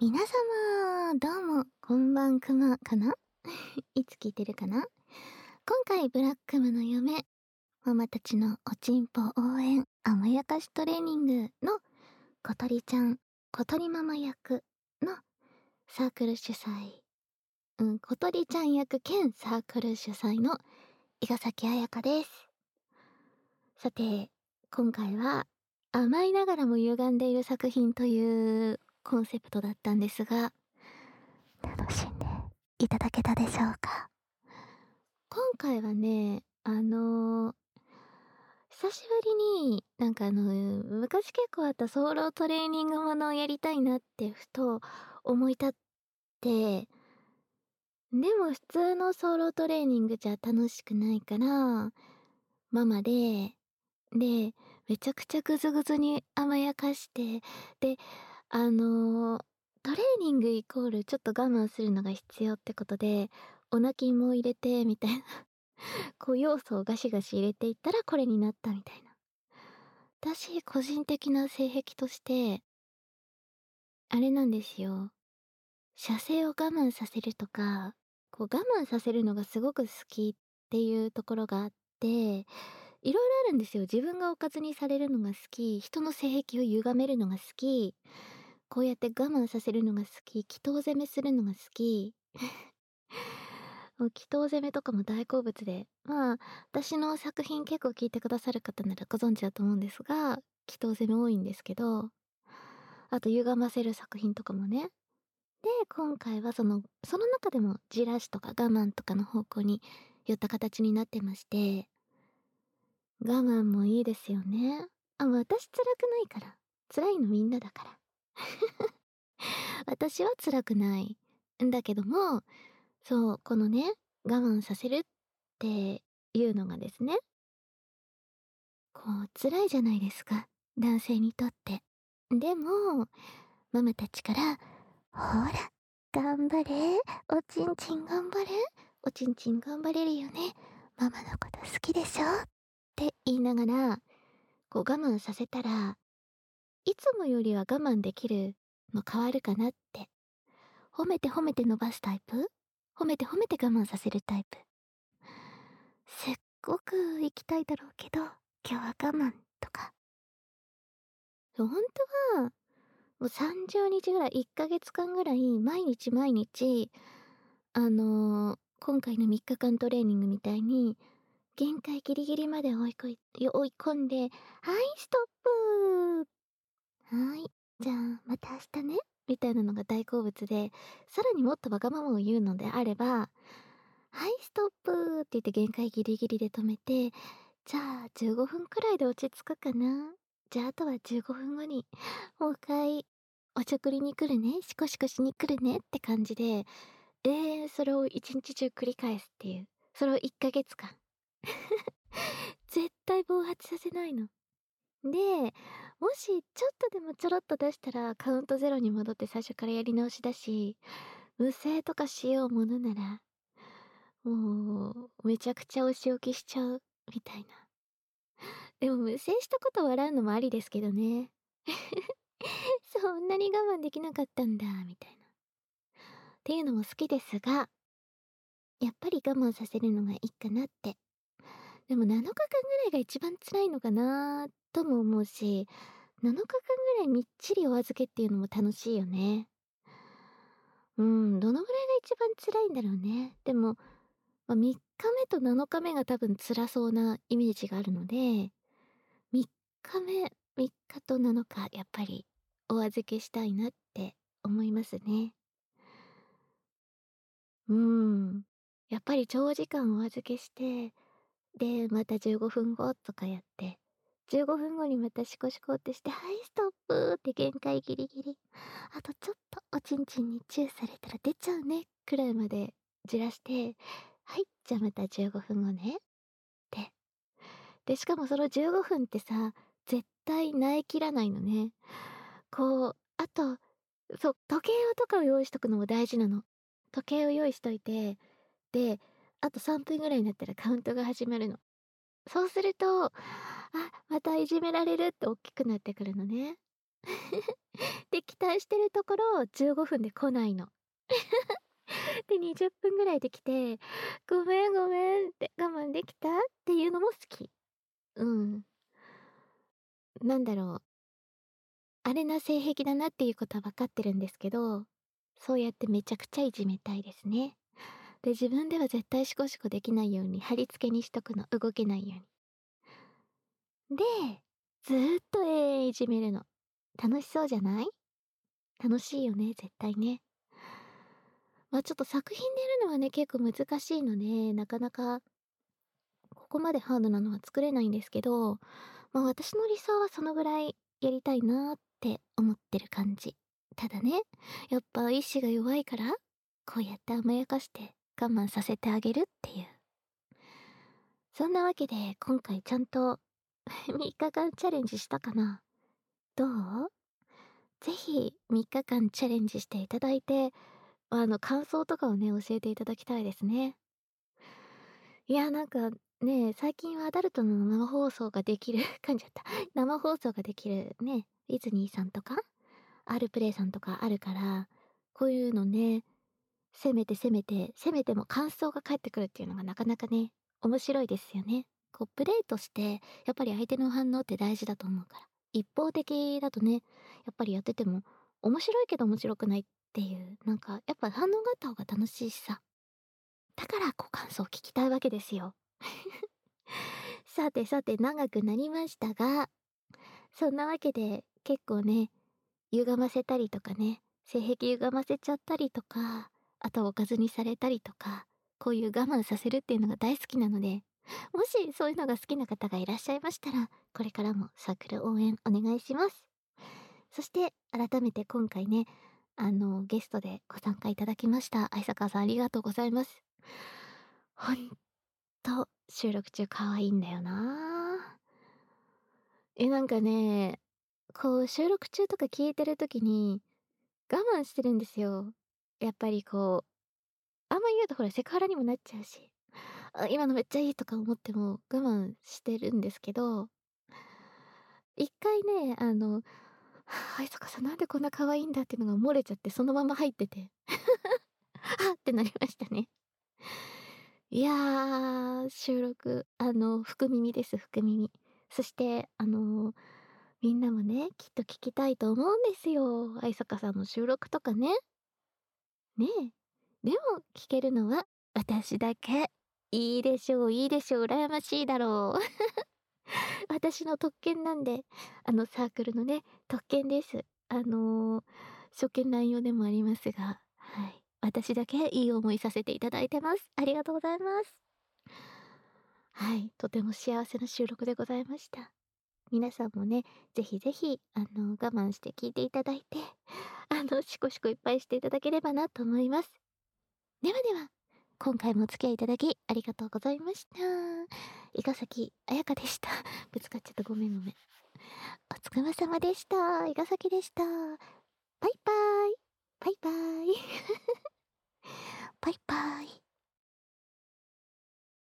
皆様、どうも、こんばんくまかないつ聞いてるかな。今回、ブラックムの嫁、ママたちのおちんぽ応援、甘やかしトレーニングの小鳥ちゃん、小鳥ママ役のサークル主催、小鳥ちゃん役兼サークル主催の伊賀崎彩香です。さて、今回は甘いながらも歪んでいる作品というコンセプトだったんですが、楽しんでいただけたでしょうか。今回はね、久しぶりに昔結構あったソロトレーニングものをやりたいなってふと思い立って、でも普通のソロトレーニングじゃ楽しくないから、ママで、めちゃくちゃグズグズに甘やかして、で、あの、トレーニングイコールちょっと我慢するのが必要ってことで、お泣きも入れてみたいな、こう要素をガシガシ入れていったらこれになったみたいな。私、個人的な性癖として、あれなんですよ。射精を我慢させるとか、こう我慢させるのがすごく好きっていうところがあって、いろいろあるんですよ。自分がおかずにされるのが好き、人の性癖を歪めるのが好き、こうやって我慢させるのが好き、祈祷攻めするのが好き。もう祈祷攻めとかも大好物で、まあ、私の作品結構聞いてくださる方ならご存知だと思うんですが、祈祷攻め多いんですけど、あと歪ませる作品とかもね。で、今回はその中でもじらしとか我慢とかの方向に寄った形になってまして、我慢もいいですよね。私辛くないから。辛いのみんなだから。私は辛くない。んだけども、そう、このね、我慢させるっていうのがですね、こう辛いじゃないですか、男性にとって。でも、ママたちから、ほら、頑張れ、おちんちん頑張れ、おちんちん頑張れるよね、ママのこと好きでしょって言いながら、こう我慢させたら、いつもよりは我慢できるの変わるかなって。褒めて褒めて伸ばすタイプ、褒めて褒めて我慢させるタイプ。すっごく行きたいだろうけど、今日は我慢とか。本当は、もう30日ぐらい、1ヶ月間ぐらい、毎日毎日、今回の3日間トレーニングみたいに、限界ギリギリまで追い込んで、はい、ストップはい、じゃあ、また明日ね、みたいなのが大好物で、さらにもっとわがままを言うのであれば、はい、ストップって言って限界ギリギリで止めて、じゃあ15分くらいで落ち着くかな。じゃああとは15分後に、もう一回、おちょくりに来るね、シコシコしに来るねって感じで、それを一日中繰り返すっていう。それを1ヶ月間。絶対暴発させないの。で、もしちょっとでもちょろっと出したらカウントゼロに戻って最初からやり直しだし、無声とかしようものなら、もう、めちゃくちゃお仕置きしちゃう、みたいな。でも無声したこと笑うのもありですけどね。そんなに我慢できなかったんだ、みたいな。っていうのも好きですが、やっぱり我慢させるのがいいかなって。でも7日間ぐらいが一番辛いのかなとも思うし、7日間ぐらいみっちりお預けっていうのも楽しいよね。どのぐらいが一番辛いんだろうね。でも、3日目と7日目が多分辛そうなイメージがあるので、3日目、3日と7日、やっぱりお預けしたいなって思いますね。うーん。やっぱり長時間お預けして、で、また15分後とかやって、15分後にまたシコシコってして、はい、ストップって限界ギリギリ。あとちょっとおちんちんにチューされたら出ちゃうね、くらいまでじらして、はい、じゃあまた15分後ね。って。で、しかもその15分ってさ、絶対萎え切らないのね。こう、あと、そう、時計とかを用意しとくのも大事なの。時計を用意しといて、で、あと3分ぐらいになったらカウントが始まるの。そうすると、あ、またいじめられるって大きくなってくるのね。 で、期待してるところ、15分で来ないの。で、20分ぐらいで来て、ごめんごめんって、我慢できたっていうのも好き。うん。なんだろう、あれな性癖だなっていうことは分かってるんですけど、そうやってめちゃくちゃいじめたいですね。で、自分では絶対シコシコできないように貼り付けにしとくの、動けないように。で、ずーっといじめるの。楽しそうじゃない？楽しいよね、絶対ね。ちょっと作品でやるのはね、結構難しいので、なかなかここまでハードなのは作れないんですけど、私の理想はそのぐらいやりたいなって思ってる感じ。ただね、やっぱ意志が弱いから、こうやって甘やかして我慢させてあげるっていう。そんなわけで今回ちゃんと3日間チャレンジしたかな。どう？ぜひ3日間チャレンジしていただいて、感想とかをね、教えていただきたいですね。いや、なんか、ね、最近はアダルトの生放送ができる噛んじゃった。生放送ができるね、ディズニーさんとか、R プレイさんとかあるから、こういうのね、攻めても感想が返ってくるっていうのがなかなかね、面白いですよね。こう、プレイとして、やっぱり相手の反応って大事だと思うから。一方的だとね、やっぱりやってても、面白いけど面白くないっていう、なんか、やっぱ反応があった方が楽しいしさ。だから、こう、感想を聞きたいわけですよ。さてさて長くなりましたが、そんなわけで結構ね、歪ませたりとかね、性癖歪ませちゃったりとか、あとおかずにされたりとか、こういう我慢させるっていうのが大好きなので、もしそういうのが好きな方がいらっしゃいましたら、これからもサークル応援お願いします。そして改めて今回ね、ゲストでご参加いただきました愛坂さんありがとうございます。ほんと収録中可愛いんだよな。なんかね、こう収録中とか聞いてる時に我慢してるんですよ。やっぱりこう、あんま言うとほらセクハラにもなっちゃうし、今のめっちゃいいとか思っても我慢してるんですけど、一回ね、愛坂さんなんでこんな可愛いんだっていうのが漏れちゃってそのまま入ってて、はっってなりましたね。いやー、収録、福耳です、福耳。そして、みんなもね、きっと聞きたいと思うんですよ。愛坂さんの収録とかね。ねえ。でも、聞けるのは私だけ。いいでしょう、いいでしょう、羨ましいだろう。私の特権なんで、サークルのね、特権です。初見乱用でもありますが、はい。私だけいい思いさせていただいてます。ありがとうございます。はい。とても幸せな収録でございました。皆さんもね、ぜひぜひ、我慢して聞いていただいて、シコシコいっぱいしていただければなと思います。ではでは、今回もお付き合いいただきありがとうございました。伊賀崎彩香でした。ぶつかっちゃったごめんごめん。お疲れ様でした。伊賀崎でした。バイバイ。バイバイ。バイバイ。